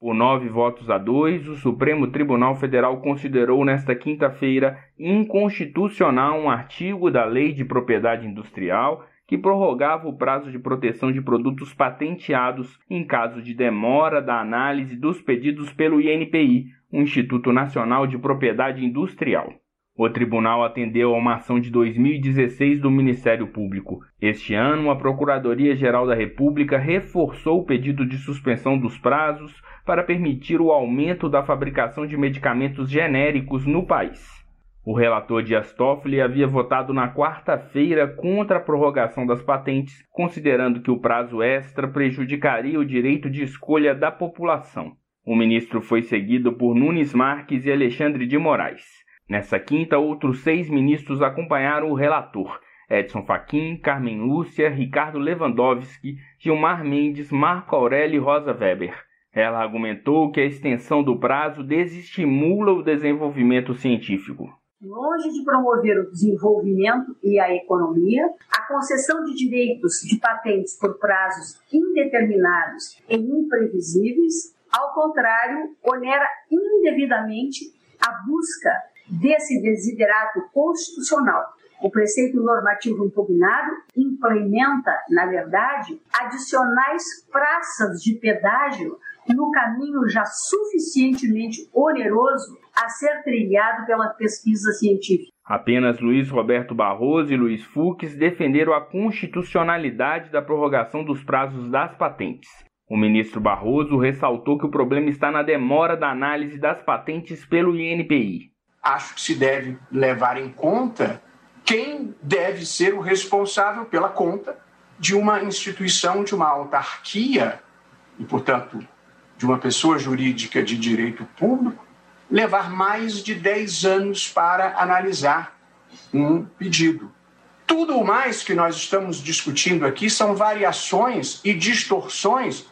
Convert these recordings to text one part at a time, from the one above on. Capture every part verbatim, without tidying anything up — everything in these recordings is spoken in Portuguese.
Por nove votos a dois, o Supremo Tribunal Federal considerou nesta quinta-feira inconstitucional um artigo da Lei de Propriedade Industrial que prorrogava o prazo de proteção de produtos patenteados em caso de demora da análise dos pedidos pelo I N P I, o Instituto Nacional de Propriedade Industrial. O tribunal atendeu a uma ação de dois mil e dezesseis do Ministério Público. Este ano, a Procuradoria-Geral da República reforçou o pedido de suspensão dos prazos para permitir o aumento da fabricação de medicamentos genéricos no país. O relator Dias Toffoli havia votado na quarta-feira contra a prorrogação das patentes, considerando que o prazo extra prejudicaria o direito de escolha da população. O ministro foi seguido por Nunes Marques e Alexandre de Moraes. Nessa quinta, outros seis ministros acompanharam o relator: Edson Fachin, Carmen Lúcia, Ricardo Lewandowski, Gilmar Mendes, Marco Aurélio e Rosa Weber. Ela argumentou que a extensão do prazo desestimula o desenvolvimento científico. Longe de promover o desenvolvimento e a economia, a concessão de direitos de patentes por prazos indeterminados e imprevisíveis, ao contrário, onera indevidamente a busca desse desiderato constitucional. O preceito normativo impugnado implementa, na verdade, adicionais praças de pedágio no caminho já suficientemente oneroso a ser trilhado pela pesquisa científica. Apenas Luiz Roberto Barroso e Luiz Fux defenderam a constitucionalidade da prorrogação dos prazos das patentes. O ministro Barroso ressaltou que o problema está na demora da análise das patentes pelo I N P I. Acho que se deve levar em conta quem deve ser o responsável pela conta de uma instituição, de uma autarquia, e, portanto, de uma pessoa jurídica de direito público, levar mais de dez anos para analisar um pedido. Tudo o mais que nós estamos discutindo aqui são variações e distorções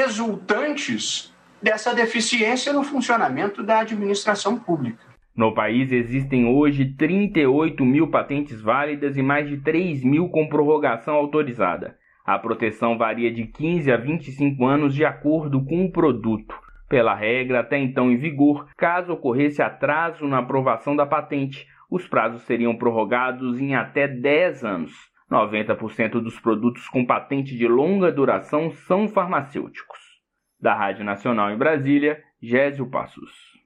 resultantes dessa deficiência no funcionamento da administração pública. No país existem hoje trinta e oito mil patentes válidas e mais de três mil com prorrogação autorizada. A proteção varia de quinze a vinte e cinco anos de acordo com o produto. Pela regra até então em vigor, caso ocorresse atraso na aprovação da patente, os prazos seriam prorrogados em até dez anos. noventa por cento dos produtos com patente de longa duração são farmacêuticos. Da Rádio Nacional em Brasília, Gésio Passos.